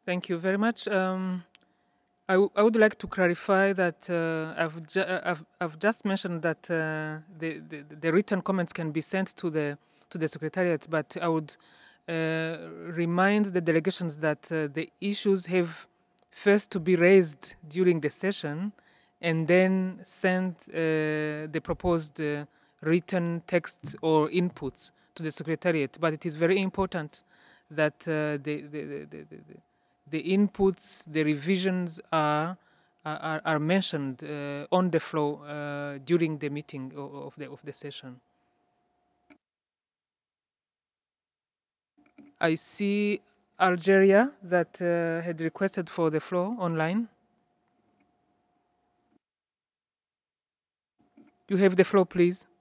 Thank you very much. I would like to clarify that I've just mentioned that the written comments can be sent to the secretariat, but I would remind the delegations that the issues have first to be raised during the session, and then send the proposed written text or inputs to the secretariat. But it is very important that the inputs, the revisions are mentioned on the floor during the meeting of the session. I see Algeria that had requested for the floor online. You have the floor, please.